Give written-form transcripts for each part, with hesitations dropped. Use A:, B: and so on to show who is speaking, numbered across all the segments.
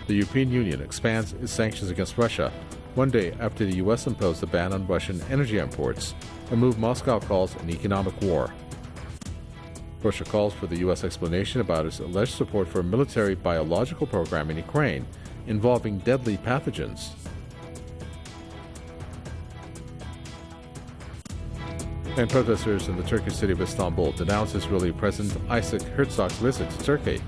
A: The European Union expands its sanctions against Russia one day after the U.S. imposed a ban on Russian energy imports, a move Moscow calls an economic war. Russia calls for the U.S. explanation about its alleged support for a military biological program in Ukraine involving deadly pathogens. And protesters in the Turkish city of Istanbul denounced Israeli President Isaac Herzog's visit to Turkey.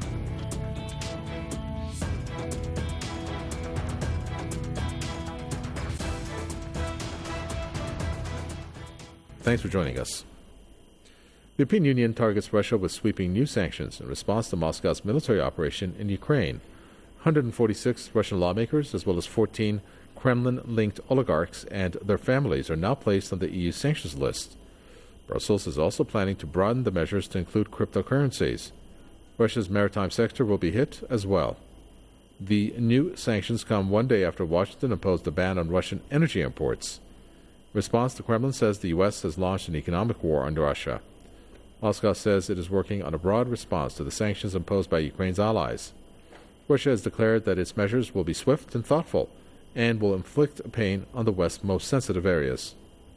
A: Thanks for joining us. The European Union targets Russia with sweeping new sanctions in response to Moscow's military operation in Ukraine. 146 Russian lawmakers, as well as 14 Kremlin-linked oligarchs and their families, are now placed on the EU sanctions list. Brussels is also planning to broaden the measures to include cryptocurrencies. Russia's maritime sector will be hit as well. The new sanctions come one day after Washington imposed a ban on Russian energy imports. In response, the Kremlin says the U.S. has launched an economic war on Russia. Moscow says it is working on a broad response to the sanctions imposed by Ukraine's allies. Russia has declared that its measures will be swift and thoughtful and will inflict pain on the West's most sensitive areas.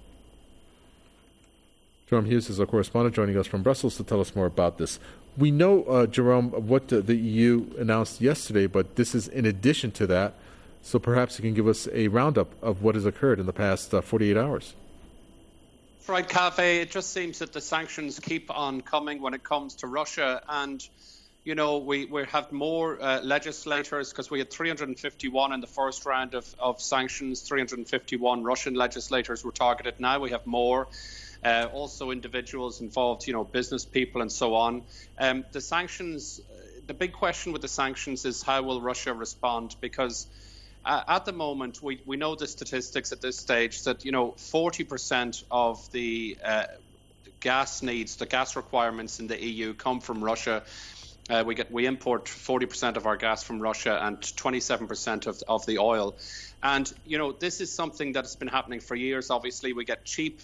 A: Jerome Hughes is our correspondent joining us from Brussels to tell us more about this. We know, Jerome, what the EU announced yesterday, but this is in addition to that. So perhaps you can give us a roundup of what has occurred in the past 48 hours.
B: Right, Cafe. It just seems that the sanctions keep on coming when it comes to Russia. And, you know, we have more legislators, because we had 351 in the first round of sanctions. 351 Russian legislators were targeted. Now we have more. Also individuals involved, you know, business people and so on. The sanctions, the big question with the sanctions is how will Russia respond? Because at the moment, we know the statistics at this stage that, you know, 40% of the gas needs, the gas requirements in the EU come from Russia. We import 40% of our gas from Russia and 27% of the oil. And, you know, this is something that's been happening for years. Obviously, we get cheap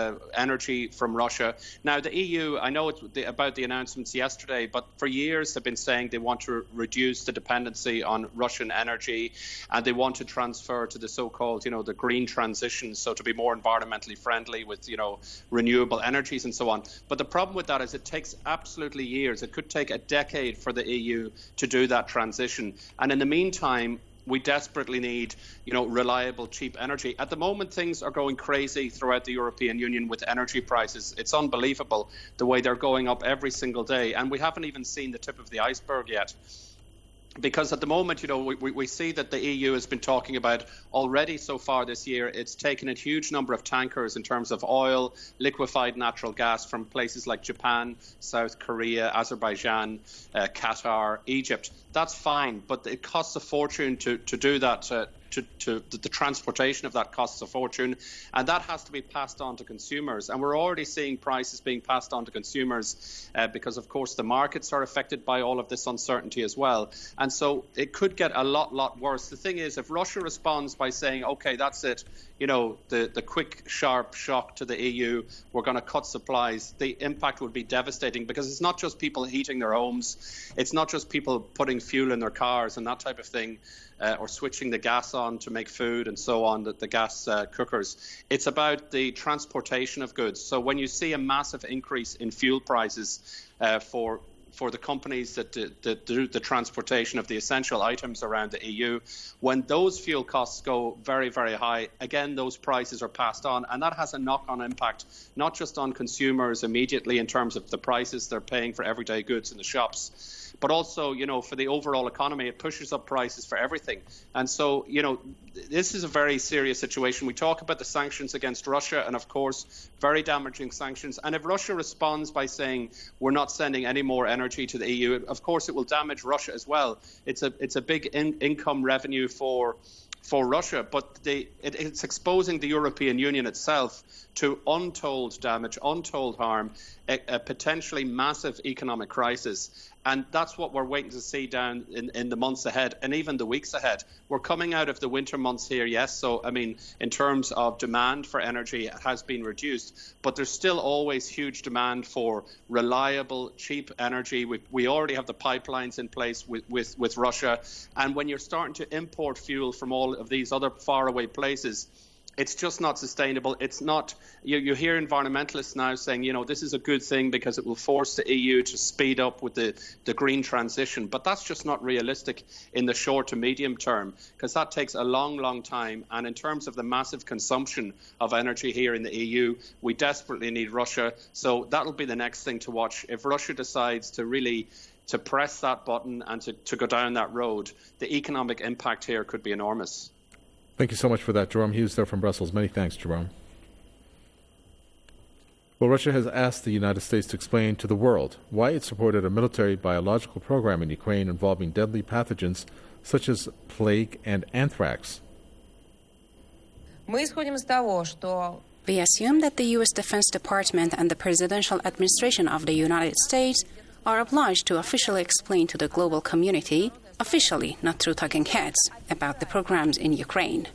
B: energy from Russia. Now, the EU, I know about the announcements yesterday, but for years they've been saying they want to reduce the dependency on Russian energy, and they want to transfer to the so-called, you know, the green transition, so to be more environmentally friendly with, you know, renewable energies and so on. But the problem with that is it takes absolutely years. It could take a decade for the EU to do that transition. And in the meantime, we desperately need, you know, reliable, cheap energy. At the moment, things are going crazy throughout the European Union with energy prices. It's unbelievable the way they're going up every single day. And we haven't even seen the tip of the iceberg yet. Because at the moment, you know, we see that the EU has been talking about already so far this year, it's taken a huge number of tankers in terms of oil, liquefied natural gas from places like Japan, South Korea, Azerbaijan, Qatar, Egypt. That's fine, but it costs a fortune to do that. The transportation of that costs a fortune, and that has to be passed on to consumers. And we're already seeing prices being passed on to consumers because, of course, the markets are affected by all of this uncertainty as well. And so it could get a lot worse. The thing is, if Russia responds by saying, OK, that's it, you know, the quick, sharp shock to the EU, we're going to cut supplies, the impact would be devastating, because it's not just people heating their homes, it's not just people putting fuel in their cars and that type of thing, or switching the gas on to make food and so on, the gas cookers. It's about the transportation of goods. So when you see a massive increase in fuel prices for the companies that do the transportation of the essential items around the EU, when those fuel costs go very, very high, again, those prices are passed on. And that has a knock-on impact, not just on consumers immediately in terms of the prices they're paying for everyday goods in the shops, but also, you know, for the overall economy, it pushes up prices for everything. And so, you know, this is a very serious situation. We talk about the sanctions against Russia, and of course, very damaging sanctions. And if Russia responds by saying we're not sending any more energy to the EU, of course, it will damage Russia as well. It's a big income revenue for Russia, but it's exposing the European Union itself to untold damage, untold harm, a potentially massive economic crisis. And that's what we're waiting to see down in the months ahead and even the weeks ahead. We're coming out of the winter months here, yes. So, I mean, in terms of demand for energy, it has been reduced. But there's still always huge demand for reliable, cheap energy. We already have the pipelines in place with Russia. And when you're starting to import fuel from all of these other faraway places, it's just not sustainable. It's not. You hear environmentalists now saying, this is a good thing because it will force the EU to speed up with the green transition. But that's just not realistic in the short to medium term, because that takes a long, long time. And in terms of the massive consumption of energy here in the EU, we desperately need Russia. So that'll be the next thing to watch. If Russia decides to press that button and to go down that road, the economic impact here could be enormous.
A: Thank you so much for that, Jerome Hughes there from Brussels. Many thanks, Jerome. Well, Russia has asked the United States to explain to the world why it supported a military biological program in Ukraine involving deadly pathogens such as plague and anthrax.
C: We assume that the U.S. Defense Department and the presidential administration of the United States are obliged to officially explain to the global community, officially, not through talking heads, about the programs in Ukraine.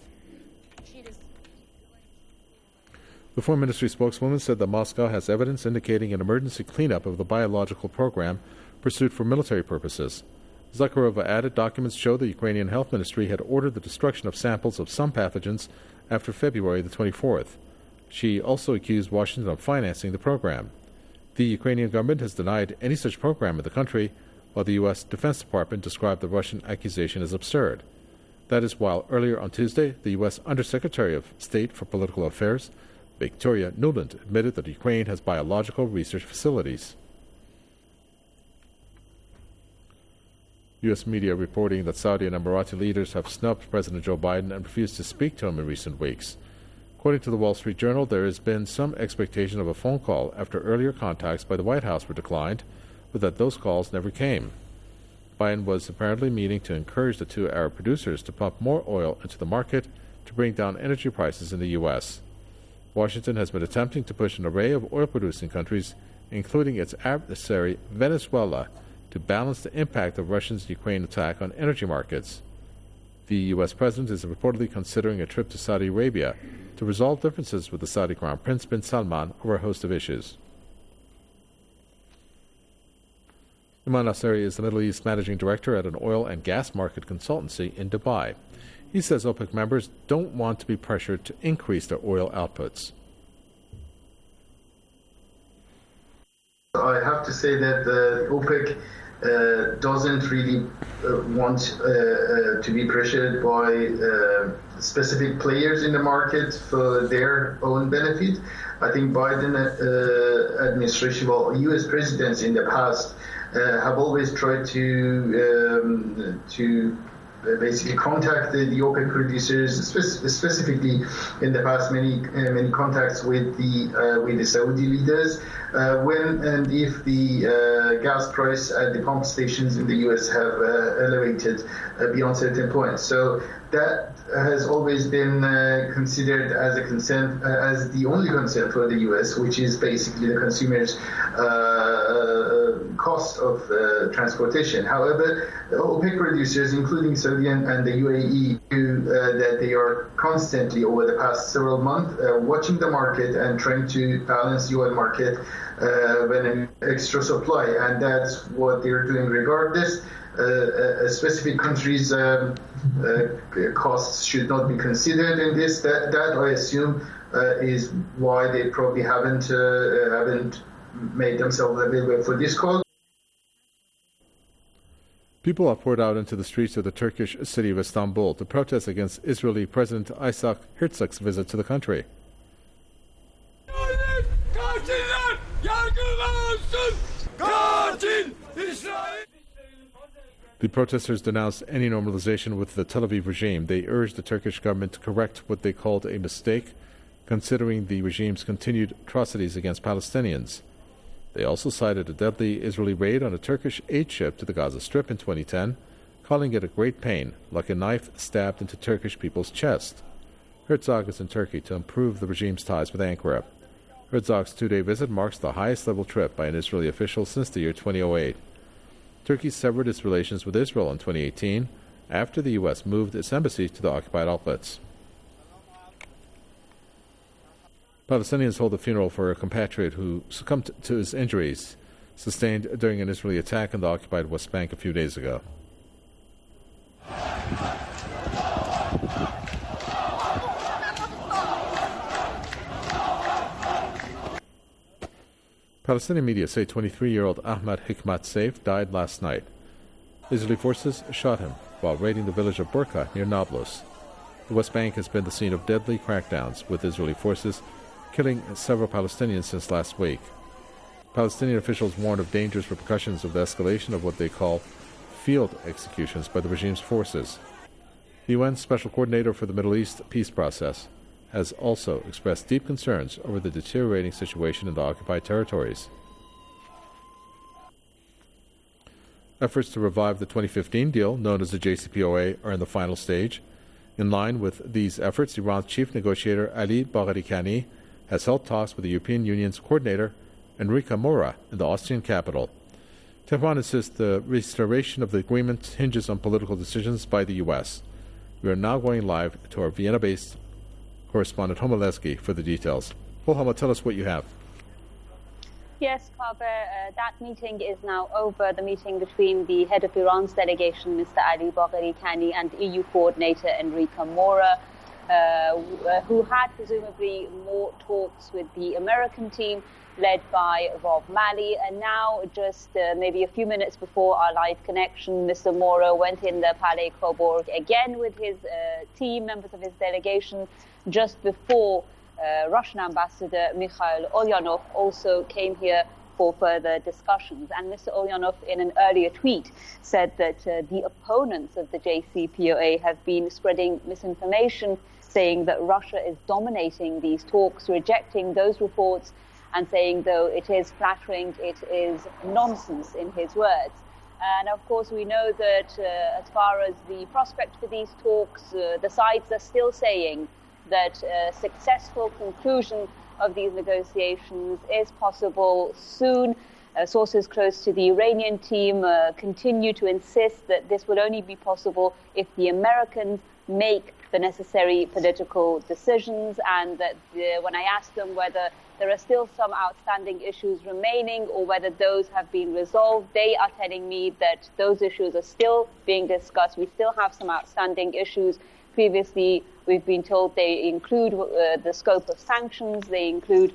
A: The Foreign Ministry spokeswoman said that Moscow has evidence indicating an emergency cleanup of the biological program pursued for military purposes. Zakharova added documents show the Ukrainian Health Ministry had ordered the destruction of samples of some pathogens after February the 24th. She also accused Washington of financing the program. The Ukrainian government has denied any such program in the country, while the U.S. Defense Department described the Russian accusation as absurd. That is while earlier on Tuesday, the U.S. Undersecretary of State for Political Affairs, Victoria Nuland, admitted that Ukraine has biological research facilities. U.S. media reporting that Saudi and Emirati leaders have snubbed President Joe Biden and refused to speak to him in recent weeks. According to the Wall Street Journal, there has been some expectation of a phone call after earlier contacts by the White House were declined, but that those calls never came. Biden was apparently meaning to encourage the two Arab producers to pump more oil into the market to bring down energy prices in the U.S. Washington has been attempting to push an array of oil-producing countries, including its adversary Venezuela, to balance the impact of Russia's Ukraine attack on energy markets. The U.S. president is reportedly considering a trip to Saudi Arabia to resolve differences with the Saudi Crown Prince bin Salman over a host of issues. Iman Nasseri is the Middle East Managing Director at an oil and gas market consultancy in Dubai. He says OPEC members don't want to be pressured to increase their oil outputs.
D: I have to say that OPEC doesn't really want to be pressured by specific players in the market for their own benefit. I think Biden administration, well, U.S. presidents in the past have always tried to basically contact the OPEC producers, specifically in the past many contacts with the Saudi leaders when and if the gas price at the pump stations in the U.S. have elevated beyond certain points. So that has always been considered as a concern, as the only concern for the U.S., which is basically the consumer's cost of transportation. However, OPEC producers, including Saudi and the UAE, that they are constantly over the past several months watching the market and trying to balance the oil market when an extra supply, and that's what they're doing regardless. Specific countries' costs should not be considered in this. That I assume is why they probably haven't made themselves available for this call.
A: People have poured out into the streets of the Turkish city of Istanbul to protest against Israeli President Isaac Herzog's visit to the country. The protesters denounced any normalization with the Tel Aviv regime. They urged the Turkish government to correct what they called a mistake, considering the regime's continued atrocities against Palestinians. They also cited a deadly Israeli raid on a Turkish aid ship to the Gaza Strip in 2010, calling it a great pain, like a knife stabbed into Turkish people's chest. Herzog is in Turkey to improve the regime's ties with Ankara. Herzog's two-day visit marks the highest-level trip by an Israeli official since the year 2008. Turkey severed its relations with Israel in 2018 after the U.S. moved its embassy to the occupied outlets. Palestinians hold a funeral for a compatriot who succumbed to his injuries sustained during an Israeli attack in the occupied West Bank a few days ago. Palestinian media say 23-year-old Ahmad Hikmat Saif died last night. Israeli forces shot him while raiding the village of Burqa near Nablus. The West Bank has been the scene of deadly crackdowns, with Israeli forces killing several Palestinians since last week. Palestinian officials warned of dangerous repercussions of the escalation of what they call field executions by the regime's forces. The UN Special Coordinator for the Middle East peace process has also expressed deep concerns over the deteriorating situation in the occupied territories. Efforts to revive the 2015 deal, known as the JCPOA, are in the final stage. In line with these efforts, Iran's chief negotiator Ali Bagheri Kani has held talks with the European Union's coordinator Enrique Mora in the Austrian capital. Tehran insists the restoration of the agreement hinges on political decisions by the U.S. We are now going live to our Vienna-based correspondent Homa Lesky for the details. Well, Homa, tell us what you have.
E: Yes, Kaveh, that meeting is now over, the meeting between the head of Iran's delegation, Mr. Ali Bagheri Kani, and EU coordinator Enrique Mora, who had presumably more talks with the American team led by Rob Malley. And now, just maybe a few minutes before our live connection, Mr. Mora went in the Palais Coburg again with his team, members of his delegation, just before Russian ambassador Mikhail Ulyanov also came here for further discussions. And Mr. Ulyanov, in an earlier tweet, said that the opponents of the JCPOA have been spreading misinformation, saying that Russia is dominating these talks, rejecting those reports, and saying, though it is flattering, it is nonsense, in his words. And of course, we know that as far as the prospect for these talks, the sides are still saying that a successful conclusion of these negotiations is possible soon. Sources close to the Iranian team continue to insist that this will only be possible if the Americans make the necessary political decisions, and that when I asked them whether there are still some outstanding issues remaining or whether those have been resolved, they are telling me that those issues are still being discussed. We still have some outstanding issues. Previously, we've been told they include the scope of sanctions. They include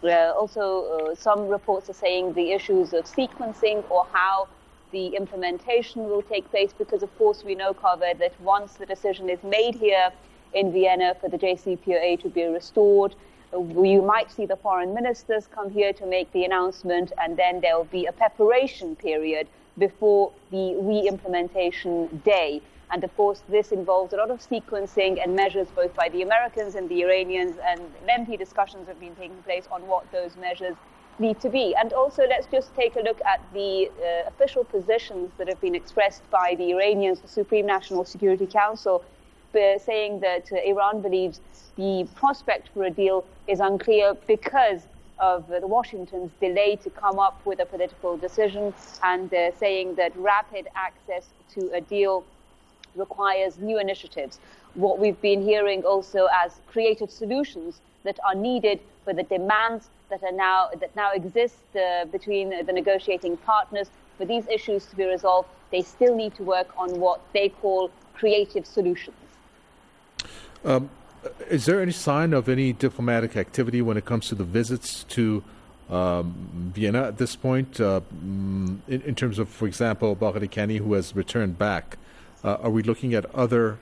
E: also some reports are saying the issues of sequencing or how the implementation will take place, because of course we know, Kaveh, that once the decision is made here in Vienna for the JCPOA to be restored, you might see the foreign ministers come here to make the announcement, and then there will be a preparation period before the re-implementation day. And of course, this involves a lot of sequencing and measures both by the Americans and the Iranians, and lengthy discussions have been taking place on what those measures need to be. And also, let's just take a look at the official positions that have been expressed by the Iranians, the Supreme National Security Council, saying that Iran believes the prospect for a deal is unclear because of Washington's delay to come up with a political decision, and saying that rapid access to a deal requires new initiatives. What we've been hearing also as creative solutions that are needed for the demands that now exist between the negotiating partners. For these issues to be resolved, they still need to work on what they call creative solutions.
A: Is there any sign of any diplomatic activity when it comes to the visits to Vienna at this point, in terms of, for example, Bagheri Kani, who has returned back? Are we looking at other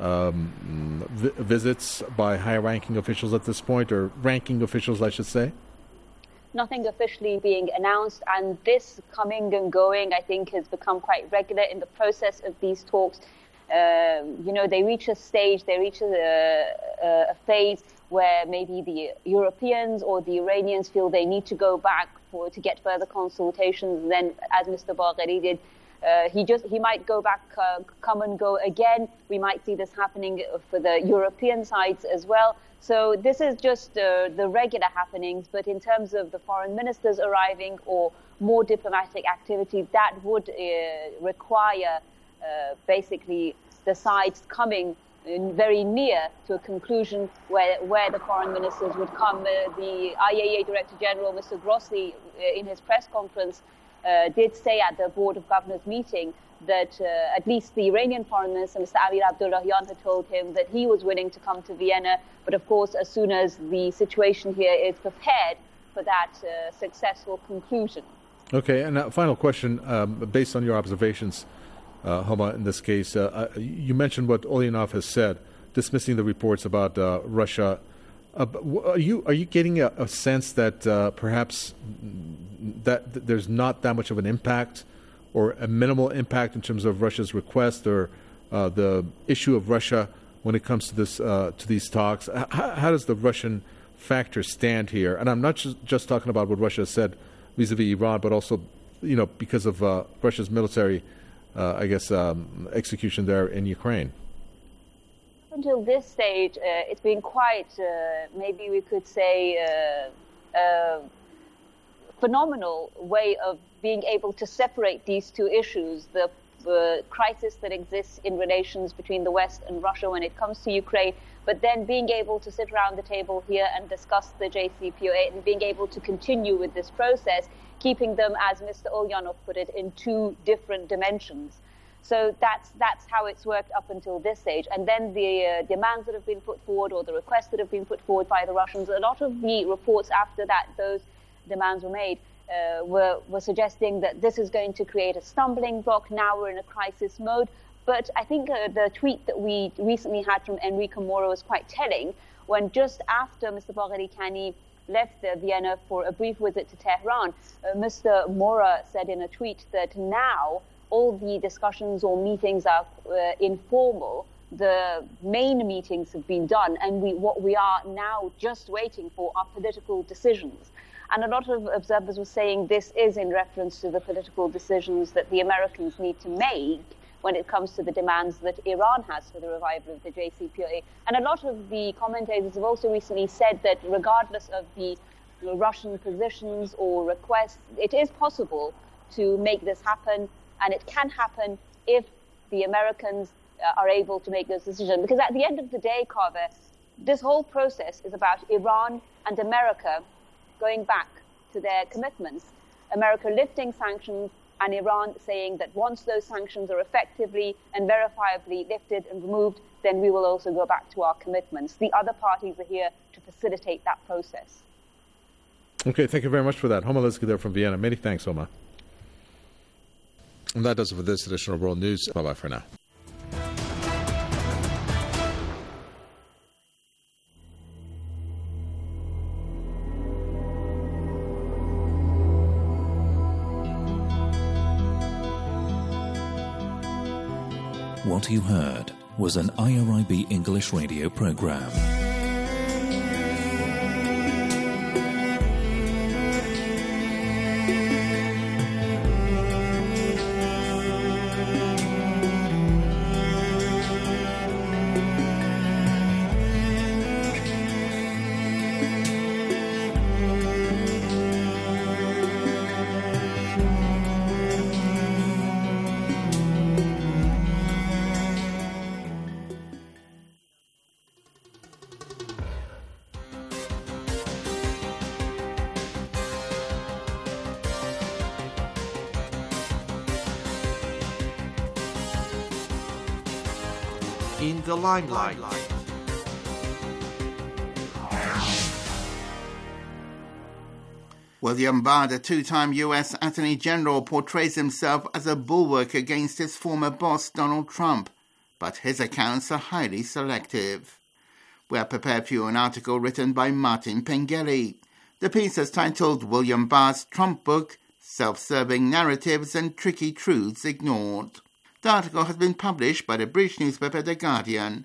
A: visits by high-ranking officials at this point, or ranking officials, I should say?
E: Nothing officially being announced, and this coming and going, I think, has become quite regular in the process of these talks. They reach a stage, they reach a phase where maybe the Europeans or the Iranians feel they need to go back to get further consultations. Then, as Mr. Bagheri did, He might go back, come and go again. We might see this happening for the European sides as well. So this is just the regular happenings. But in terms of the foreign ministers arriving or more diplomatic activity, that would require basically the sides coming very near to a conclusion where the foreign ministers would come. The IAEA Director General, Mr. Grossi, in his press conference, did say at the Board of Governors meeting that at least the Iranian Foreign Minister, Mr. Amir Abdullahian, had told him that he was willing to come to Vienna. But of course, as soon as the situation here is prepared for that successful conclusion.
A: Okay, and a final question, based on your observations, Homa, in this case, you mentioned what Ulyanov has said, dismissing the reports about Russia. Are you getting a sense that perhaps that there's not that much of an impact or a minimal impact in terms of Russia's request or the issue of Russia when it comes to this to these talks? How does the Russian factor stand here? And I'm not just talking about what Russia said vis-a-vis Iran, but also, because of Russia's military, execution there in Ukraine.
E: Until this stage, it's been quite, maybe we could say, a phenomenal way of being able to separate these two issues, the crisis that exists in relations between the West and Russia when it comes to Ukraine, but then being able to sit around the table here and discuss the JCPOA and being able to continue with this process, keeping them, as Mr. Ulyanov put it, in two different dimensions. So that's how it's worked up until this stage. And then the demands that have been put forward or the requests that have been put forward by the Russians, a lot of the reports after that, those demands were made, were suggesting that this is going to create a stumbling block. Now we're in a crisis mode. But I think the tweet that we recently had from Enrique Mora was quite telling, when just after Mr. Bagheri Kani left Vienna for a brief visit to Tehran, Mr. Mora said in a tweet that now all the discussions or meetings are informal. The main meetings have been done, and what we are now just waiting for are political decisions. And a lot of observers were saying this is in reference to the political decisions that the Americans need to make when it comes to the demands that Iran has for the revival of the JCPOA. And a lot of the commentators have also recently said that regardless of the Russian positions or requests, it is possible to make this happen, and it can happen if the Americans are able to make those decisions. Because at the end of the day, Kaveh, this whole process is about Iran and America going back to their commitments. America lifting sanctions and Iran saying that once those sanctions are effectively and verifiably lifted and removed, then we will also go back to our commitments. The other parties are here to facilitate that process.
A: Okay, thank you very much for that. Homa Lizki there from Vienna. Many thanks, Homa. And that does it for this edition of World News. Bye-bye for now.
F: What you heard was an IRIB English radio program.
G: In the limelight. William Barr, the two-time U.S. Attorney General, portrays himself as a bulwark against his former boss, Donald Trump, but his accounts are highly selective. We are prepared for you an article written by Martin Pengelly. The piece is titled William Barr's Trump Book, Self-Serving Narratives and Tricky Truths Ignored. The article has been published by the British newspaper The Guardian.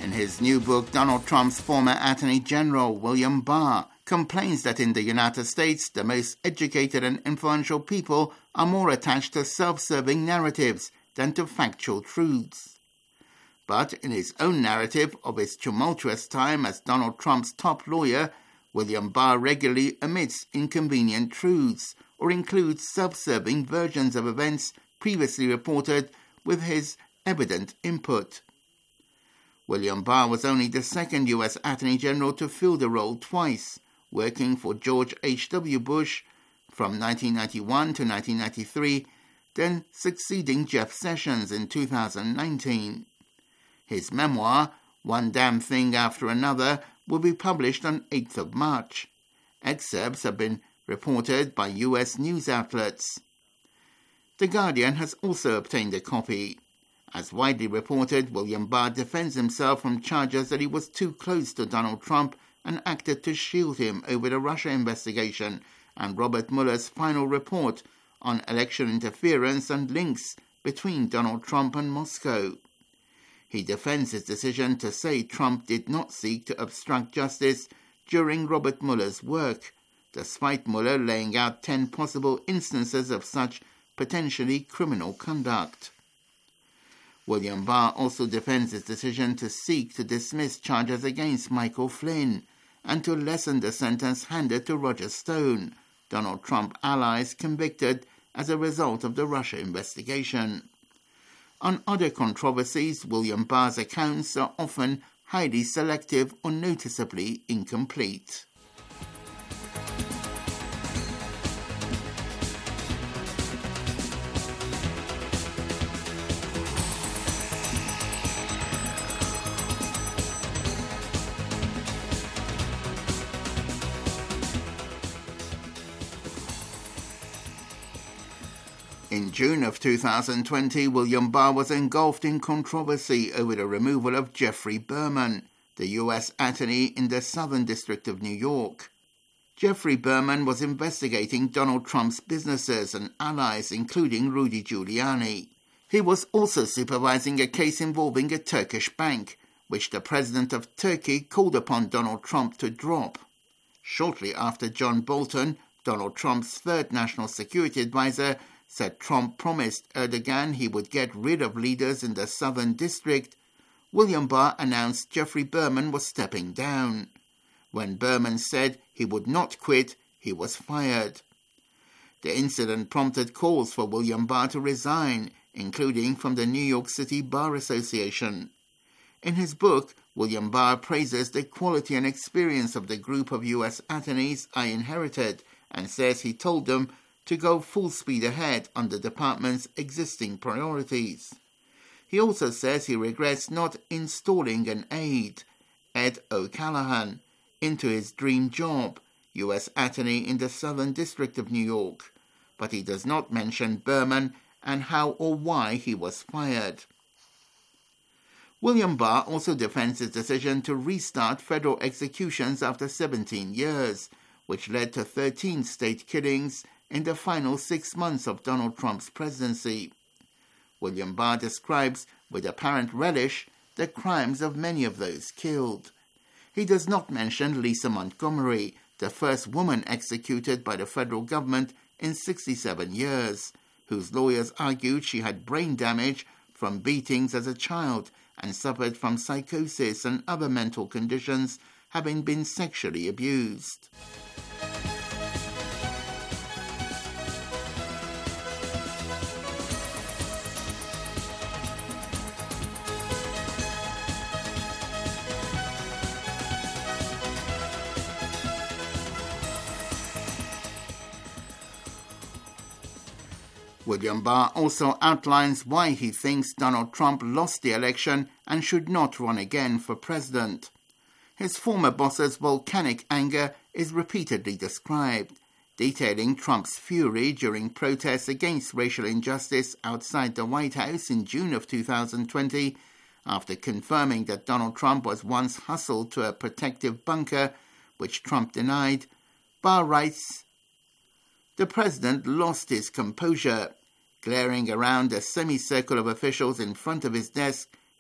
G: In his new book, Donald Trump's former Attorney General, William Barr, complains that in the United States, the most educated and influential people are more attached to self-serving narratives than to factual truths. But in his own narrative of his tumultuous time as Donald Trump's top lawyer, William Barr regularly omits inconvenient truths or includes self-serving versions of events previously reported with his evident input. William Barr was only the second U.S. Attorney General to fill the role twice, working for George H.W. Bush from 1991 to 1993, then succeeding Jeff Sessions in 2019. His memoir, One Damn Thing After Another, will be published on 8th of March. Excerpts have been reported by U.S. news outlets. The Guardian has also obtained a copy. As widely reported, William Barr defends himself from charges that he was too close to Donald Trump and acted to shield him over the Russia investigation and Robert Mueller's final report on election interference and links between Donald Trump and Moscow. He defends his decision to say Trump did not seek to obstruct justice during Robert Mueller's work, despite Mueller laying out 10 possible instances of such potentially criminal conduct. William Barr also defends his decision to seek to dismiss charges against Michael Flynn and to lessen the sentence handed to Roger Stone, Donald Trump allies convicted as a result of the Russia investigation. On other controversies, William Barr's accounts are often highly selective or noticeably incomplete. In June of 2020, William Barr was engulfed in controversy over the removal of Geoffrey Berman, the U.S. attorney in the Southern District of New York. Geoffrey Berman was investigating Donald Trump's businesses and allies, including Rudy Giuliani. He was also supervising a case involving a Turkish bank, which the president of Turkey called upon Donald Trump to drop. Shortly after John Bolton, Donald Trump's third national security advisor, said Trump promised Erdogan he would get rid of leaders in the Southern District, William Barr announced Geoffrey Berman was stepping down. When Berman said he would not quit, he was fired. The incident prompted calls for William Barr to resign, including from the New York City Bar Association. In his book, William Barr praises the quality and experience of the group of U.S. attorneys I inherited and says he told them to go full speed ahead on the department's existing priorities. He also says he regrets not installing an aide, Ed O'Callaghan, into his dream job, U.S. Attorney in the Southern District of New York, but he does not mention Berman and how or why he was fired. William Barr also defends his decision to restart federal executions after 17 years, which led to 13 state killings in the final 6 months of Donald Trump's presidency. William Barr describes with apparent relish the crimes of many of those killed. He does not mention Lisa Montgomery, the first woman executed by the federal government in 67 years, whose lawyers argued she had brain damage from beatings as a child and suffered from psychosis and other mental conditions, having been sexually abused. William Barr also outlines why he thinks Donald Trump lost the election and should not run again for president. His former boss's volcanic anger is repeatedly described, detailing Trump's fury during protests against racial injustice outside the White House in June of 2020, after confirming that Donald Trump was once hustled to a protective bunker, which Trump denied. Barr writes, "The president lost his composure. Glaring around a semicircle of officials in front of his desk,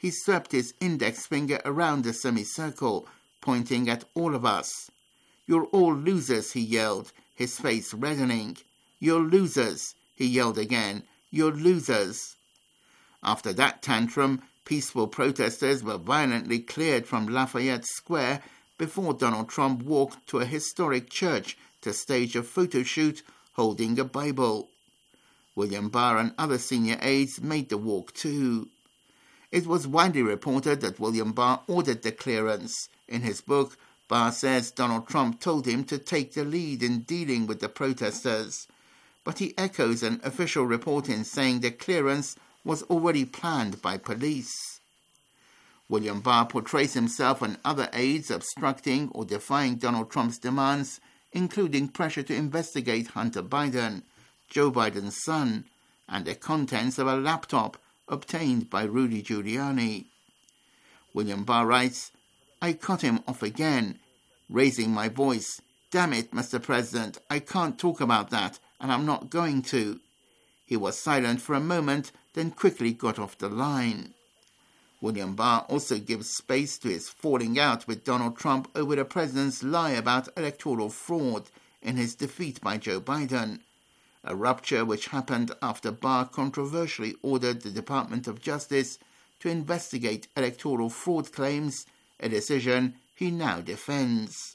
G: he swept his index finger around the semicircle, pointing at all of us. "You're all losers," he yelled, his face reddening. "You're losers," he yelled again. "You're losers." After that tantrum, peaceful protesters were violently cleared from Lafayette Square before Donald Trump walked to a historic church to stage a photo shoot holding a Bible. William Barr and other senior aides made the walk too. It was widely reported that William Barr ordered the clearance. In his book, Barr says Donald Trump told him to take the lead in dealing with the protesters, but he echoes an official report in saying the clearance was already planned by police. William Barr portrays himself and other aides obstructing or defying Donald Trump's demands, including pressure to investigate Hunter Biden, Joe Biden's son, and the contents of a laptop obtained by Rudy Giuliani. William Barr writes, "I cut him off again, raising my voice. 'Damn it, Mr. President, I can't talk about that, and I'm not going to.' He was silent for a moment, then quickly got off the line." William Barr also gives space to his falling out with Donald Trump over the president's lie about electoral fraud in his defeat by Joe Biden, a rupture which happened after Barr controversially ordered the Department of Justice to investigate electoral fraud claims, a decision he now defends.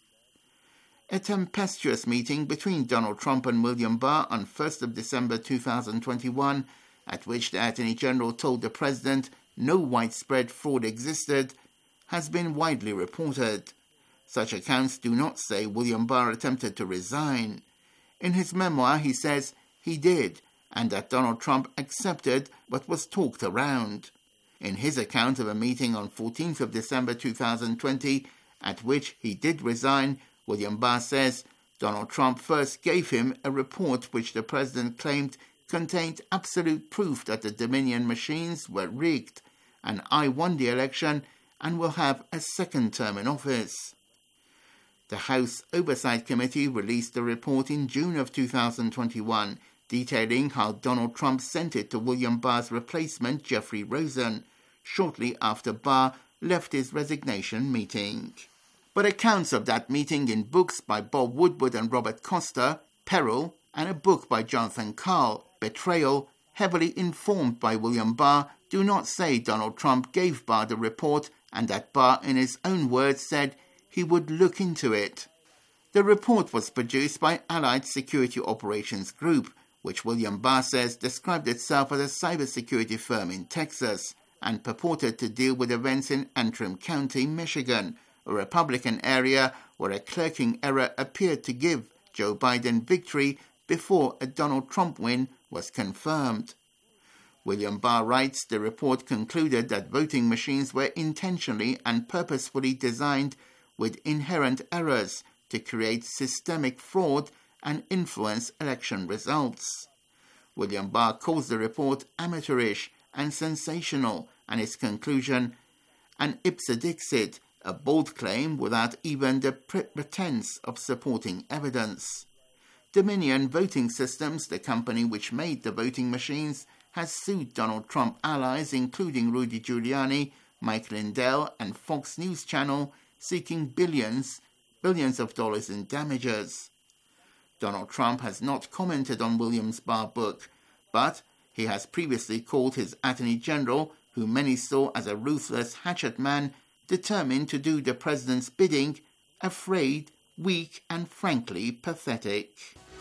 G: A tempestuous meeting between Donald Trump and William Barr on 1st of December 2021, at which the Attorney General told the President no widespread fraud existed, has been widely reported. Such accounts do not say William Barr attempted to resign. In his memoir, he says he did, and that Donald Trump accepted but was talked around. In his account of a meeting on 14th of December 2020, at which he did resign, William Barr says Donald Trump first gave him a report which the president claimed contained absolute proof that the Dominion machines were rigged, and I won the election and will have a second term in office. The House Oversight Committee released a report in June of 2021 detailing how Donald Trump sent it to William Barr's replacement, Jeffrey Rosen, shortly after Barr left his resignation meeting. But accounts of that meeting in books by Bob Woodward and Robert Costa, Peril, and a book by Jonathan Karl, Betrayal, heavily informed by William Barr, do not say Donald Trump gave Barr the report and that Barr, in his own words, said he would look into it. The report was produced by Allied Security Operations Group, which William Barr says described itself as a cybersecurity firm in Texas and purported to deal with events in Antrim County, Michigan, a Republican area where a clerking error appeared to give Joe Biden victory before a Donald Trump win was confirmed. William Barr writes the report concluded that voting machines were intentionally and purposefully designed with inherent errors to create systemic fraud and influence election results. William Barr calls the report amateurish and sensational, and its conclusion an ipse dixit, a bold claim without even the pretense of supporting evidence. Dominion Voting Systems, the company which made the voting machines, has sued Donald Trump allies including Rudy Giuliani, Mike Lindell and Fox News Channel, seeking billions of dollars in damages. Donald Trump has not commented on William Barr's book, but he has previously called his Attorney General, who many saw as a ruthless hatchet man, determined to do the president's bidding, afraid, weak and frankly pathetic.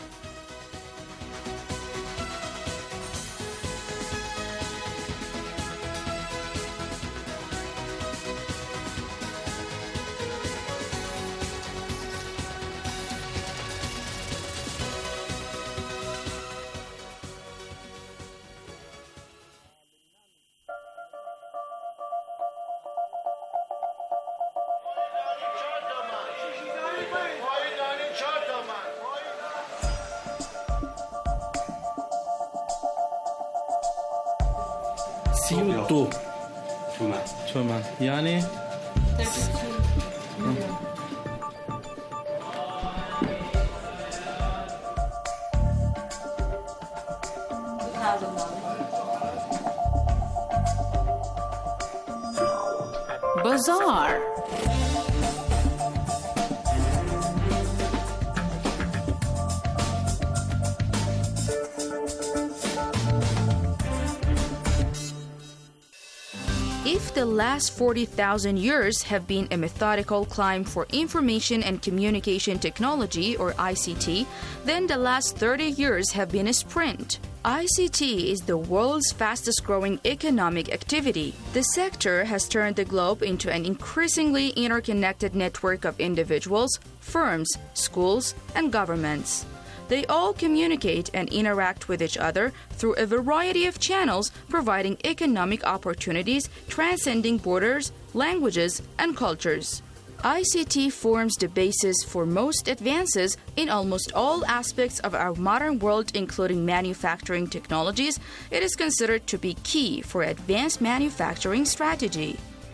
H: تومن یعنی
C: Bazaar. If the last 40,000 years have been a methodical climb for information and communication technology, or ICT, then the last 30 years have been a sprint. ICT is the world's fastest-growing economic activity. The sector has turned the globe into an increasingly interconnected network of individuals, firms, schools, and governments. They all communicate and interact with each other through a variety of channels, providing economic opportunities transcending borders, languages, and cultures. ICT forms the basis for most advances in almost all aspects of our modern world, including manufacturing technologies. It is considered to be key for advanced manufacturing strategy.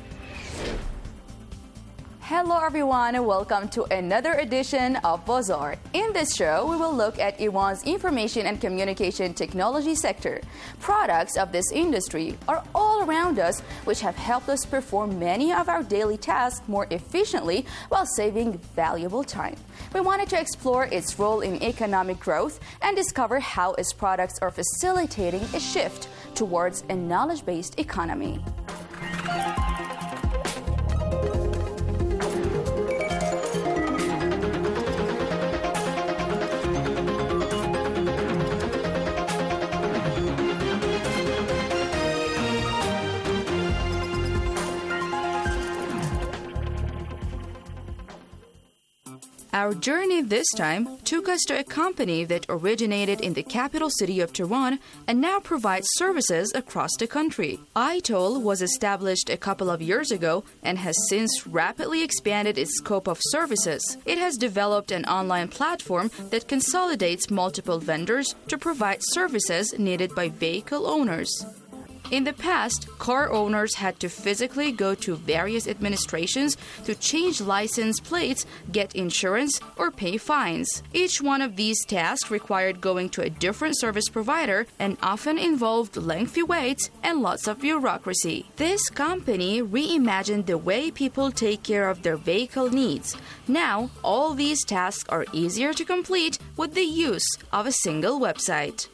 C: Hello everyone and welcome to another edition of Bazaar. In this show, we will look at Iran's information and communication technology sector. Products of this industry are all around us, which have helped us perform many of our daily tasks more efficiently while saving valuable time. We wanted to explore its role in economic growth and discover how its products are facilitating a shift towards a knowledge-based economy. Our journey this time took us to a company that originated in the capital city of Tehran and now provides services across the country. iToll was established a couple of years ago and has since rapidly expanded its scope of services. It has developed an online platform that consolidates multiple vendors to provide services needed by vehicle owners. In the past, car owners had to physically go to various administrations to change license plates, get insurance, or pay fines. Each one of these tasks required going to a different service provider and often involved lengthy waits and lots of bureaucracy. This company reimagined the way people take care of their vehicle needs. Now, all these tasks are easier to complete with the use of a single website.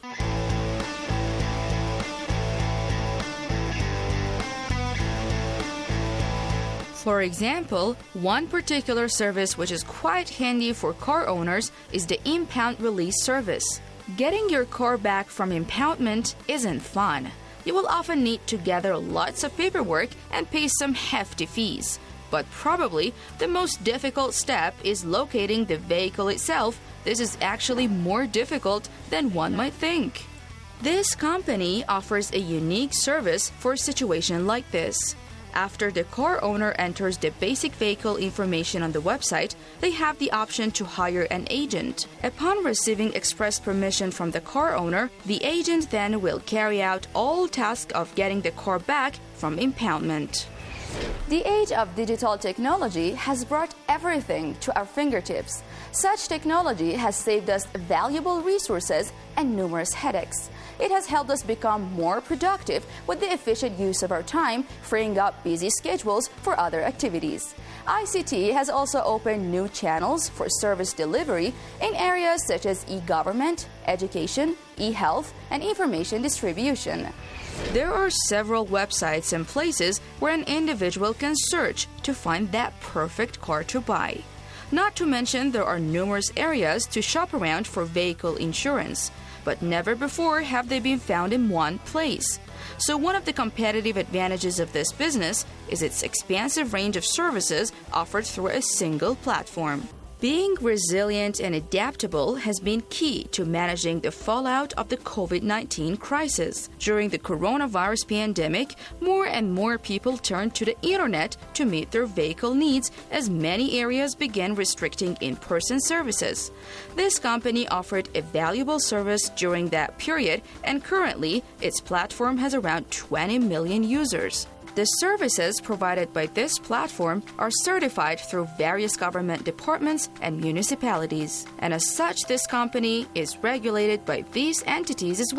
C: For example, one particular service which is quite handy for car owners is the impound release service. Getting your car back from impoundment isn't fun. You will often need to gather lots of paperwork and pay some hefty fees. But probably the most difficult step is locating the vehicle itself. This is actually more difficult than one might think. This company offers a unique service for a situation like this. After the car owner enters the basic vehicle information on the website, they have the option to hire an agent. Upon receiving express permission from the car owner, the agent then will carry out all tasks of getting the car back from impoundment. The age of digital technology has brought everything to our fingertips. Such technology has saved us valuable resources and numerous headaches. It has helped us become more productive with the efficient use of our time, freeing up busy schedules for other activities. ICT has also opened new channels for service delivery in areas such as e-government, education, e-health, and information distribution. There are several websites and places where an individual can search to find that perfect car to buy. Not to mention there are numerous areas to shop around for vehicle insurance. But never before have they been found in one place. So one of the competitive advantages of this business is its expansive range of services offered through a single platform. Being resilient and adaptable has been key to managing the fallout of the COVID-19 crisis. During the coronavirus pandemic, more and more people turned to the internet to meet their vehicle needs as many areas began restricting in-person services. This company offered a valuable service during that period, and currently its platform has around 20 million users. The services provided by this platform are certified through various government departments and municipalities. And as such, this company is regulated by these entities as well.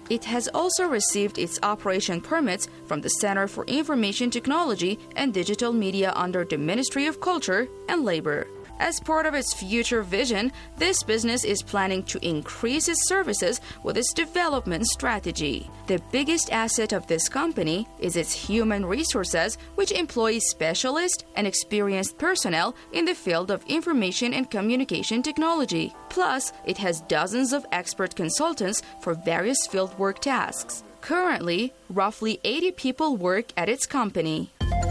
H: It has also received its operation permits from the Center for Information Technology and Digital Media under the Ministry of Culture and Labor. As part of its future vision, this business is planning to increase its services with its development strategy. The biggest asset of this company is its human resources, which employs specialist and experienced personnel in the field of information and communication technology. Plus, it has dozens of expert consultants for various fieldwork tasks. Currently, roughly 80 people work at its company.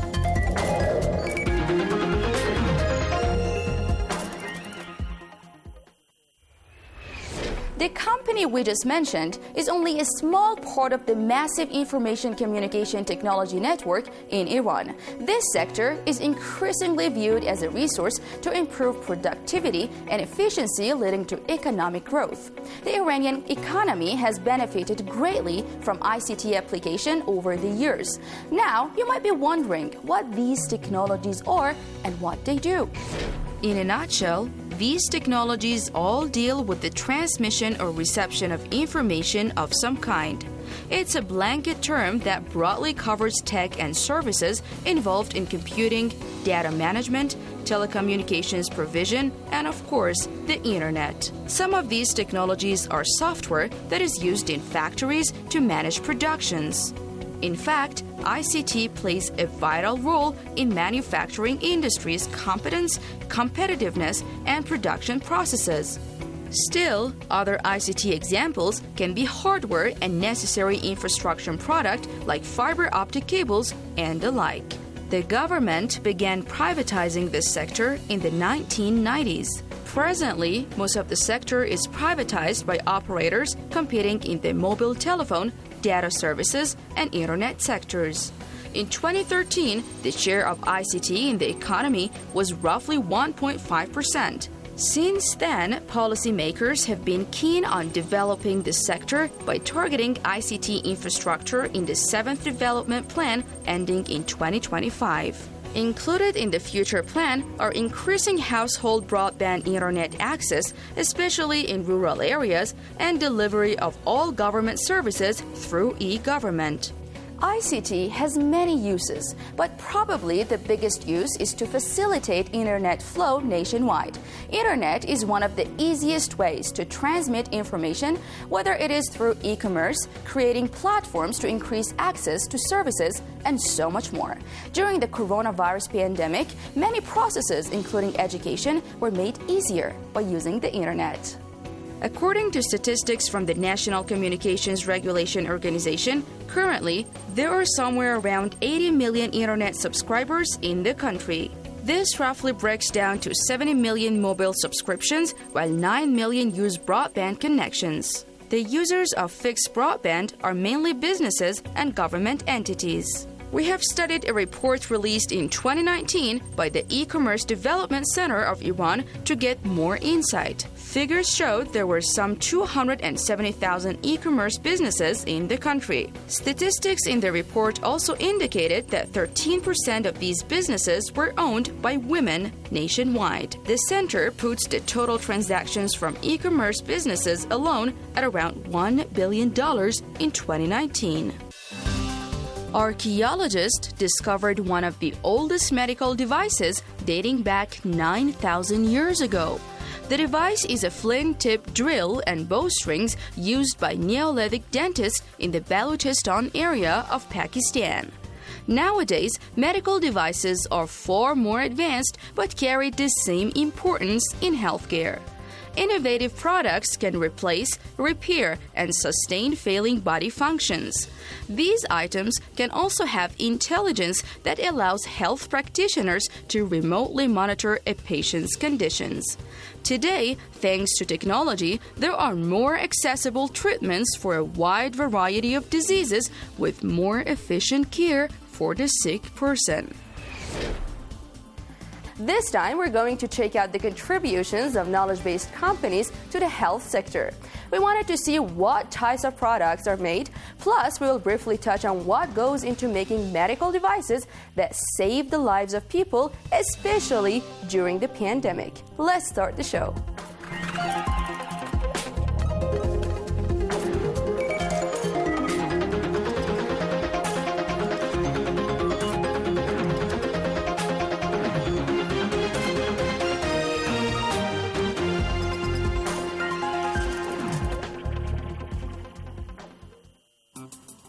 H: The company we just mentioned is only a small part of the massive information communication technology network in Iran. This sector is increasingly viewed as a resource to improve productivity and efficiency, leading to economic growth. The Iranian economy has benefited greatly from ICT application over the years. Now, you might be wondering what these technologies are and what they do. In a nutshell, these technologies all deal with the transmission or reception of information of some kind. It's a blanket term that broadly covers tech and services involved in computing, data management, telecommunications provision, and of course, the internet. Some of these technologies are software that is used in factories to manage productions. In fact, ICT plays a vital role in manufacturing industry's competence, competitiveness, and production processes. Still, other ICT examples can be hardware and necessary infrastructure product like fiber optic cables and the like. The government began privatizing this sector in the 1990s. Presently, most of the sector is privatized by operators competing in the mobile telephone, data services, and internet sectors. In 2013, the share of ICT in the economy was roughly 1.5%. Since then, policymakers have been keen on developing the sector by targeting ICT infrastructure in the 7th Development Plan ending in 2025. Included in the future plan are increasing household broadband internet access, especially in rural areas, and delivery of all government services through e-government. ICT has many uses, but probably the biggest use is to facilitate internet flow nationwide. Internet is one of the easiest ways to transmit information, whether it is through e-commerce, creating platforms to increase access to services, and so much more. During the coronavirus pandemic, many processes, including education, were made easier by using the internet. According to statistics from the National Communications Regulation Organization, currently, there are somewhere around 80 million internet subscribers in the country. This roughly breaks down to 70 million mobile subscriptions, while 9 million use broadband connections. The users of fixed broadband are mainly businesses and government entities. We have studied a report released in 2019 by the E-Commerce Development Center of Iran to get more insight. Figures showed there were some 270,000 e-commerce businesses in the country. Statistics in the report also indicated that 13% of these businesses were owned by women nationwide. The center puts the total transactions from e-commerce businesses alone at around $1 billion in 2019. Archaeologists discovered one of the oldest medical devices dating back 9,000 years ago. The device is a flint-tip drill and bowstrings used by Neolithic dentists in the Balochistan area of Pakistan. Nowadays, medical devices are far more advanced but carry the same importance in healthcare. Innovative products can replace, repair, and sustain failing body functions. These items can also have intelligence that allows health practitioners to remotely monitor a patient's conditions. Today, thanks to technology, there are more accessible treatments for a wide variety of diseases with more efficient care for the sick person. This time, we're going to check out the contributions of knowledge-based companies to the health sector. We wanted to see what types of products are made, plus we will briefly touch on what goes into making medical devices that save the lives of people, especially during the pandemic. Let's start the show.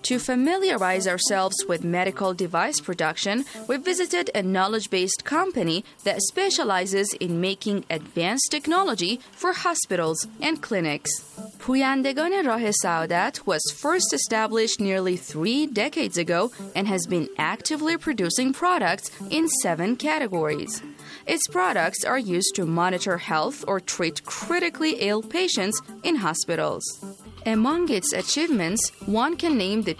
H: To familiarize ourselves with medical device production, we visited a knowledge-based company that specializes in making advanced technology for hospitals and clinics. Puyandegan Rah Saodat was first established nearly 3 decades ago and has been actively producing products in 7 categories. Its products are used to monitor health or treat critically ill patients in hospitals. Among its achievements, one can name the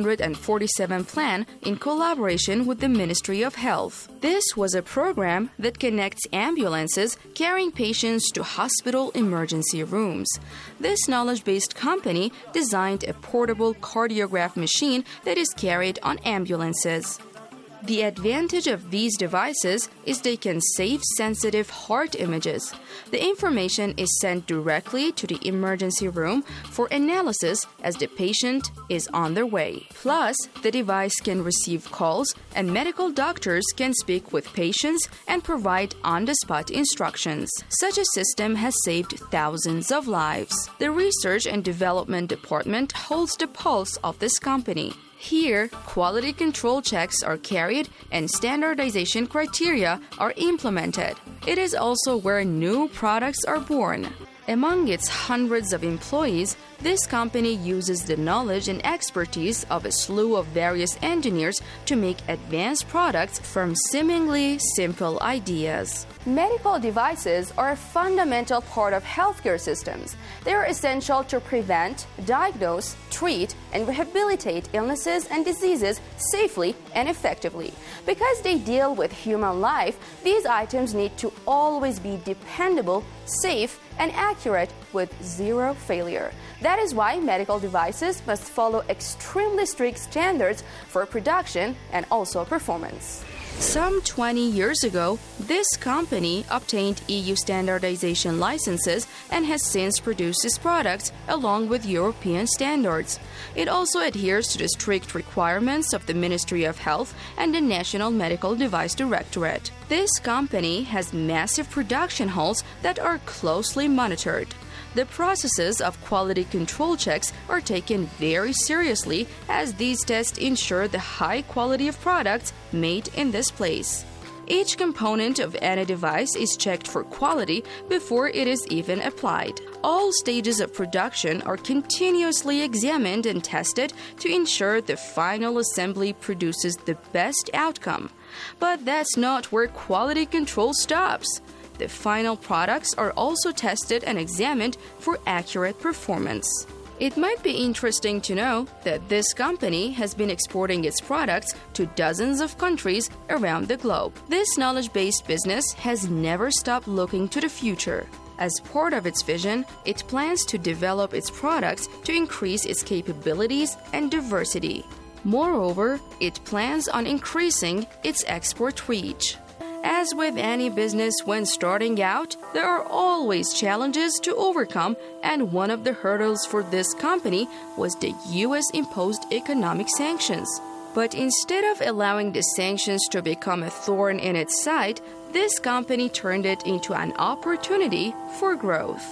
H: 247 plan in collaboration with the Ministry of Health. This was a program that connects ambulances carrying patients to hospital emergency rooms. This knowledge-based company designed a portable cardiograph machine that is carried on ambulances. The advantage of these devices is they can save sensitive heart images. The information is sent directly to the emergency room for analysis as the patient is on their way. Plus, the device can receive calls and medical doctors can speak with patients and provide on-the-spot instructions. Such a system has saved thousands of lives. The Research and Development Department holds the pulse of this company. Here, quality control checks are carried and standardization criteria are implemented. It is also where new products are born. Among its hundreds of employees, this company uses the knowledge and expertise of a slew of various engineers to make advanced products from seemingly simple ideas. Medical devices are a fundamental part of healthcare systems. They are essential to prevent, diagnose, treat, and rehabilitate illnesses and diseases safely and effectively. Because they deal with human life, these items need to always be dependable, safe, and accurate with zero failure. That is why medical devices must follow extremely strict standards for production and also performance. Some 20 years ago, this company obtained EU standardization licenses and has since produced its products along with European standards. It also adheres to the strict requirements of the Ministry of Health and the National Medical Device Directorate. This company has massive production halls that are closely monitored. The processes of quality control checks are taken very seriously as these tests ensure the high quality of products made in this place. Each component of any device is checked for quality before it is even applied. All stages of production are continuously examined and tested to ensure the final assembly produces the best outcome. But that's not where quality control stops. The final products are also tested and examined for accurate performance. It might be interesting to know that this company has been exporting its products to dozens of countries around the globe. This knowledge-based business has never stopped looking to the future. As part of its vision, it plans to develop its products to increase its capabilities and diversity. Moreover, it plans on increasing its export reach. As with any business when starting out, there are always challenges to overcome, and one of the hurdles for this company was the US-imposed economic sanctions. But instead of allowing the sanctions to become a thorn in its side, this company turned it into an opportunity for growth.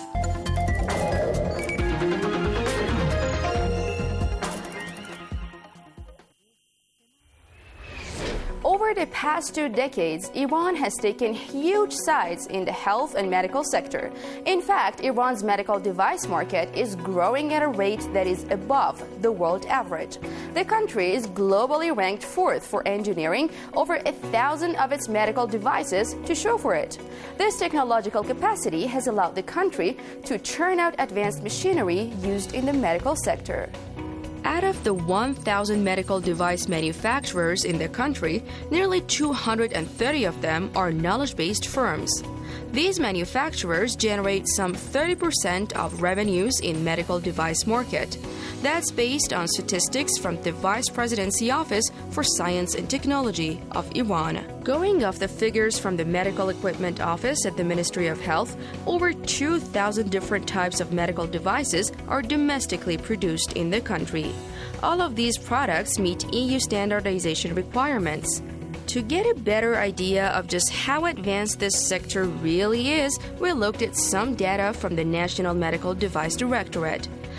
H: Over the past 2 decades, Iran has taken huge strides in the health and medical sector. In fact, Iran's medical device market is growing at a rate that is above the world average. The country is globally ranked 4th for engineering, over 1,000 of its medical devices to show for it. This technological capacity has allowed the country to churn out advanced machinery used in the medical sector. Out of the 1,000 medical device manufacturers in the country, nearly 230 of them are knowledge-based firms. These manufacturers generate some 30% of revenues in medical device market. That's based on statistics from the Vice Presidency Office for Science and Technology of Iran. Going off the figures from the Medical Equipment Office at the Ministry of Health, over 2,000 different types of medical devices are domestically produced in the country. All of these products meet EU standardization requirements. To get a better idea of just how advanced this sector really is, we looked at some data from the National Medical Device Directorate.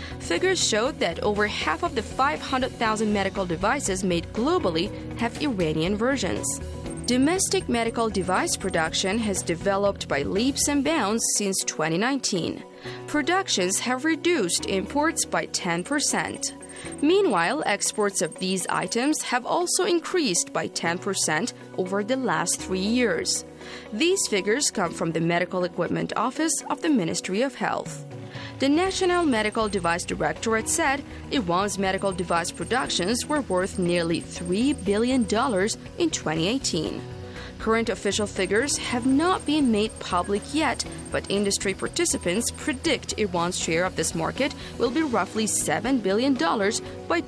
H: Figures showed that over half of the 500,000 medical devices made globally have Iranian versions. Domestic medical device production has developed by leaps and bounds since 2019. Productions have reduced imports by 10%. Meanwhile, exports of these items have also increased by 10% over the last 3 years. These figures come from the Medical Equipment Office of the Ministry of Health. The National Medical Device Directorate said Iran's medical device productions were worth nearly $3 billion in 2018. Current official figures have not been made public yet, but industry participants predict Iran's share of this market will be roughly $7 billion by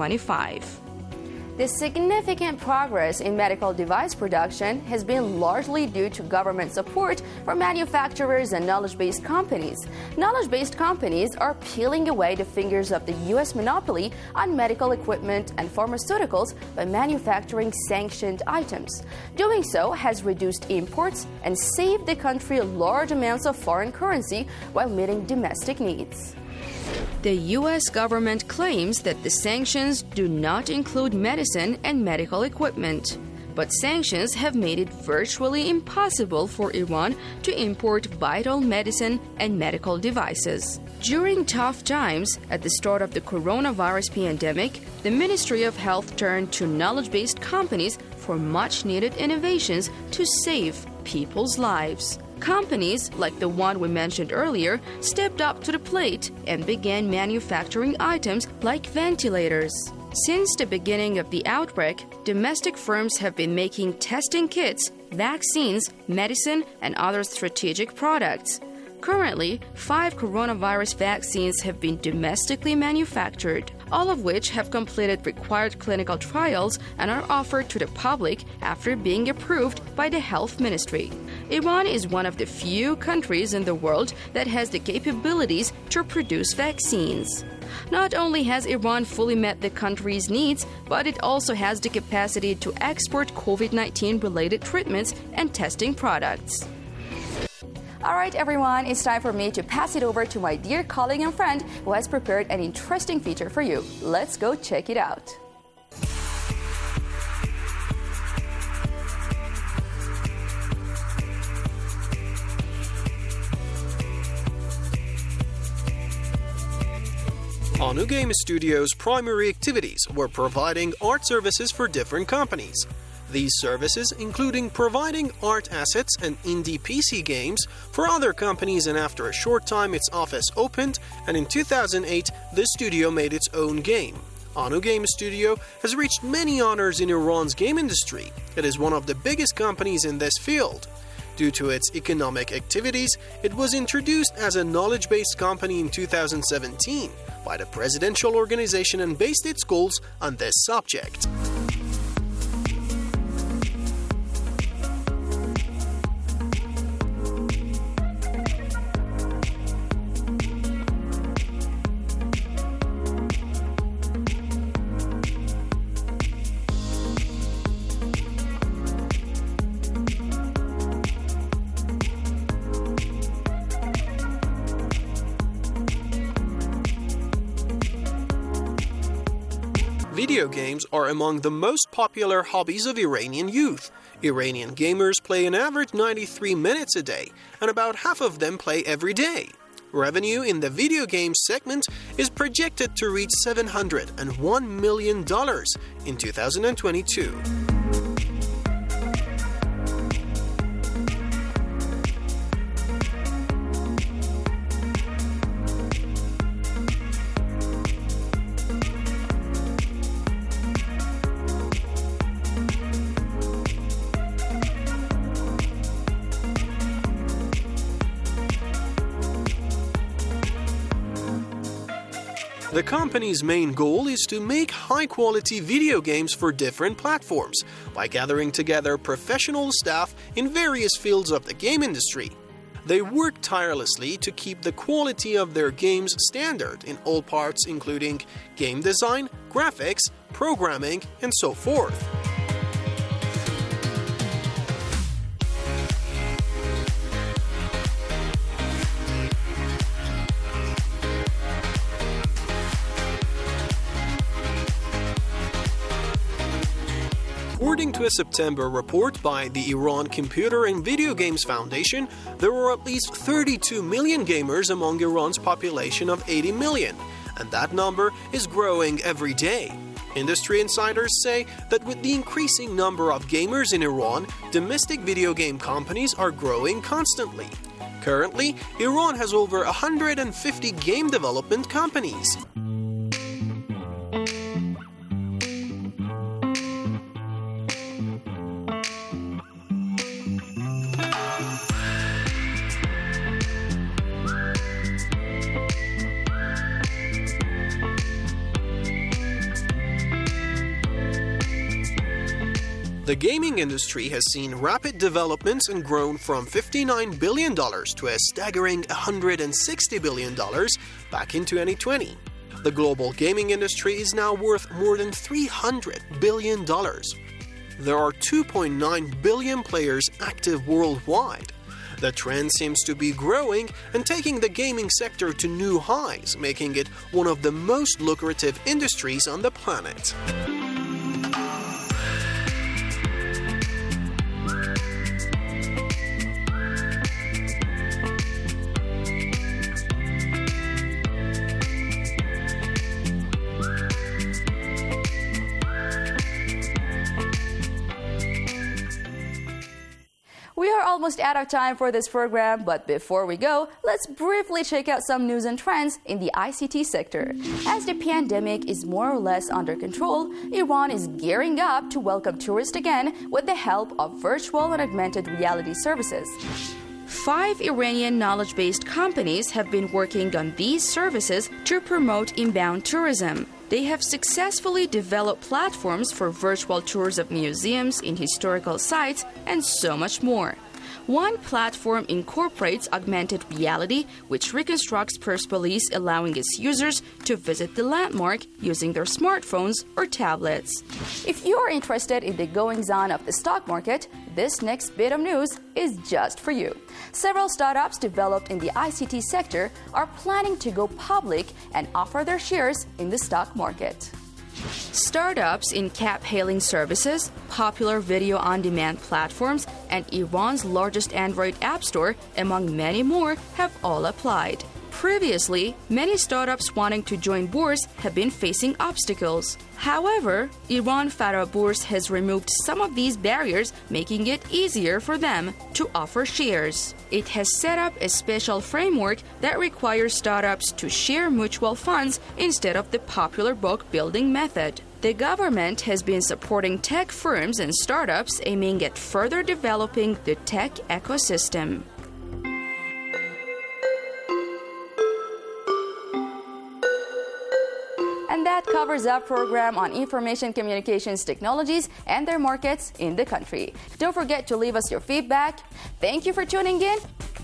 H: 2025.
I: The significant progress in medical device production has been largely due to government support for manufacturers and knowledge-based companies. Knowledge-based companies are peeling away the fingers of the U.S. monopoly on medical equipment and pharmaceuticals by manufacturing sanctioned items. Doing so has reduced imports and saved the country large amounts of foreign currency while meeting domestic needs.
H: The U.S. government claims that the sanctions do not include medicine and medical equipment. But sanctions have made it virtually impossible for Iran to import vital medicine and medical devices. During tough times, at the start of the coronavirus pandemic, the Ministry of Health turned to knowledge-based companies for much-needed innovations to save people's lives. Companies, like the one we mentioned earlier, stepped up to the plate and began manufacturing items like ventilators. Since the beginning of the outbreak, domestic firms have been making testing kits, vaccines, medicine, and other strategic products. Currently, 5 coronavirus vaccines have been domestically manufactured, all of which have completed required clinical trials and are offered to the public after being approved by the Health Ministry. Iran is one of the few countries in the world that has the capabilities to produce vaccines. Not only has Iran fully met the country's needs, but it also has the capacity to export COVID-19 related treatments and testing products.
I: All right, everyone, it's time for me to pass it over to my dear colleague and friend who has prepared an interesting feature for you. Let's go check it out.
J: Anu Game Studio's primary activities were providing art services for different companies. These services including providing art assets and indie PC games for other companies, and after a short time its office opened, and in 2008 the studio made its own game. Anu Game Studio has reached many honors in Iran's game industry. It is one of the biggest companies in this field. Due to its economic activities, it was introduced as a knowledge-based company in 2017 by the presidential organization and based its goals on this subject. Video games are among the most popular hobbies of Iranian youth. Iranian gamers play an average 93 minutes a day, and about half of them play every day. Revenue in the video game segment is projected to reach $701 million in 2022. The company's main goal is to make high-quality video games for different platforms by gathering together professional staff in various fields of the game industry. They work tirelessly to keep the quality of their games standard in all parts, including game design, graphics, programming, and so forth. to a September report by the Iran Computer and Video Games Foundation, there were at least 32 million gamers among Iran's population of 80 million, and that number is growing every day. Industry insiders say that with the increasing number of gamers in Iran, domestic video game companies are growing constantly. Currently, Iran has over 150 game development companies. The gaming industry has seen rapid developments and grown from $59 billion to a staggering $160 billion back in 2020. The global gaming industry is now worth more than $300 billion. There are 2.9 billion players active worldwide. The trend seems to be growing and taking the gaming sector to new highs, making it one of the most lucrative industries on the planet.
H: We are almost out of time for this program, but before we go, let's briefly check out some news and trends in the ICT sector. As the pandemic is more or less under control, Iran is gearing up to welcome tourists again with the help of virtual and augmented reality services. 5 Iranian knowledge-based companies have been working on these services to promote inbound tourism. They have successfully developed platforms for virtual tours of museums and historical sites and so much more. One platform incorporates augmented reality, which reconstructs Persepolis, allowing its users to visit the landmark using their smartphones or tablets. If you are interested in the goings-on of the stock market, this next bit of news is just for you. Several startups developed in the ICT sector are planning to go public and offer their shares in the stock market. Startups in cab-hailing services, popular video-on-demand platforms, and Iran's largest Android app store, among many more, have all applied. Previously, many startups wanting to join bourse have been facing obstacles. However, Iran Fara Bourse has removed some of these barriers, making it easier for them to offer shares. It has set up a special framework that requires startups to share mutual funds instead of the popular bulk building method. The government has been supporting tech firms and startups aiming at further developing the tech ecosystem. And that covers our program on information communications technologies and their markets in the country. Don't forget to leave us your feedback. Thank you for tuning in.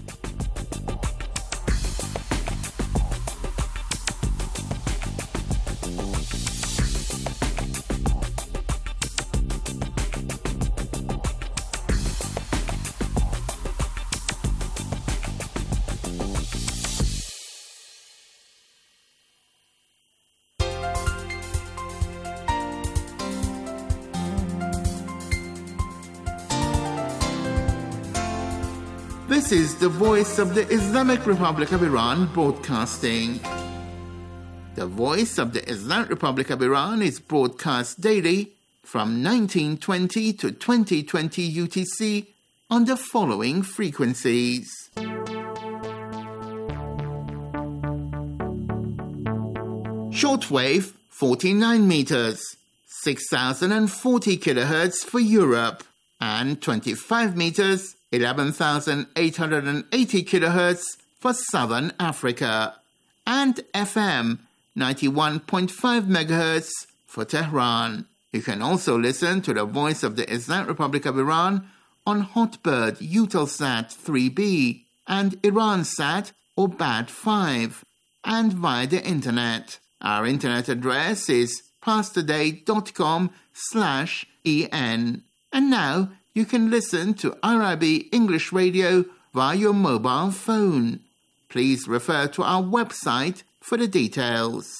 G: This is the voice of the Islamic Republic of Iran broadcasting. The voice of the Islamic Republic of Iran is broadcast daily from 1920 to 2020 UTC on the following frequencies. Shortwave 49 meters, 6040 kilohertz for Europe, and 25 meters, 11,880 kilohertz for Southern Africa, and FM 91.5 megahertz for Tehran. You can also listen to the Voice of the Islamic Republic of Iran on Hotbird Eutelsat 3B and Iransat or Bad 5, and via the internet. Our internet address is pastoday.com/en. And now you can listen to IRIB English Radio via your mobile phone. Please refer to our website for the details.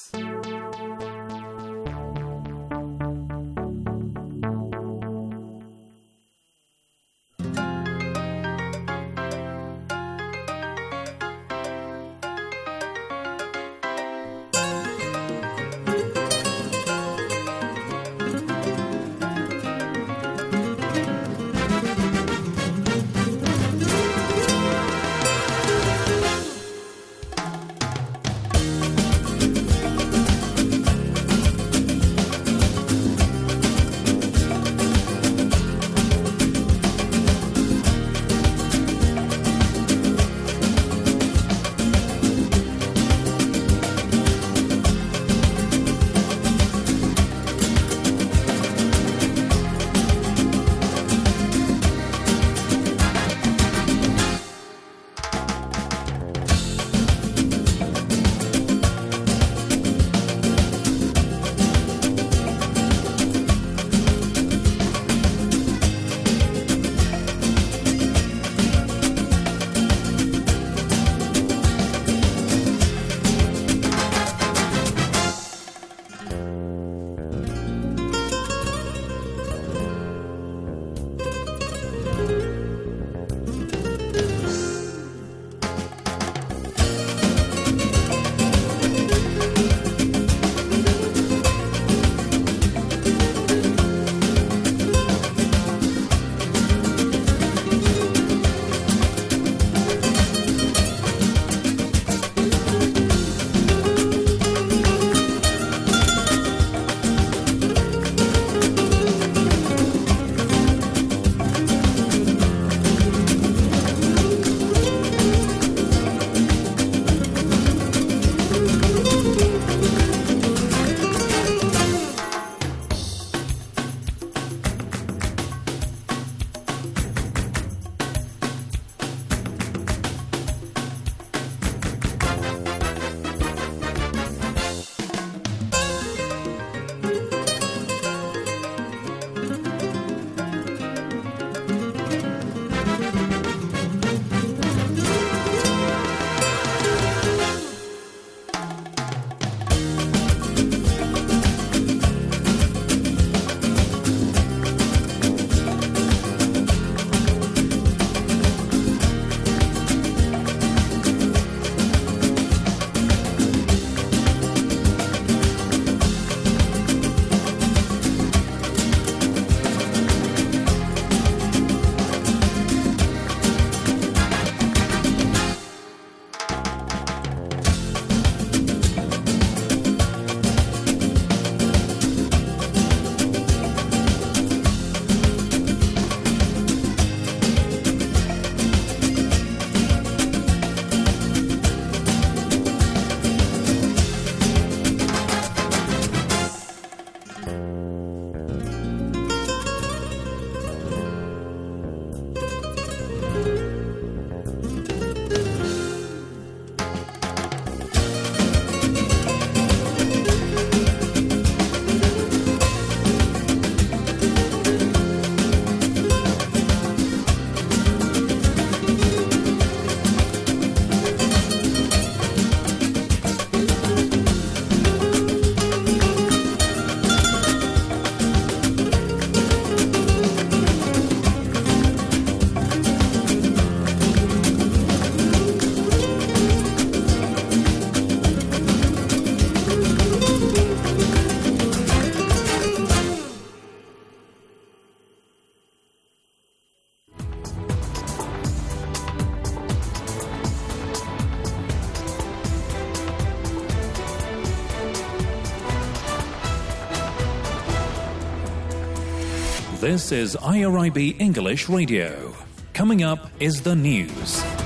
F: This is IRIB English Radio. Coming up is the news.